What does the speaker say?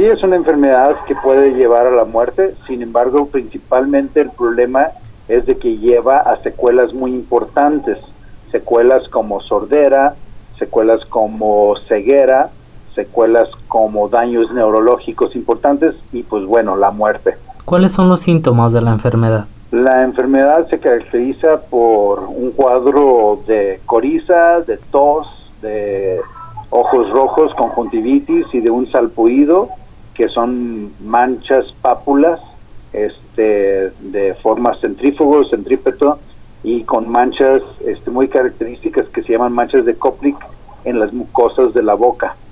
Sí, es una enfermedad que puede llevar a la muerte, sin embargo, principalmente el problema es de que lleva a secuelas muy importantes, secuelas como sordera, secuelas como ceguera, secuelas como daños neurológicos importantes y pues bueno, la muerte. ¿Cuáles son los síntomas de la enfermedad? La enfermedad se caracteriza por un cuadro de coriza, de tos, de ojos rojos, conjuntivitis y de un salpullido, que son manchas pápulas de forma centrífugo, centrípeto, y con manchas muy características que se llaman manchas de Koplik en las mucosas de la boca.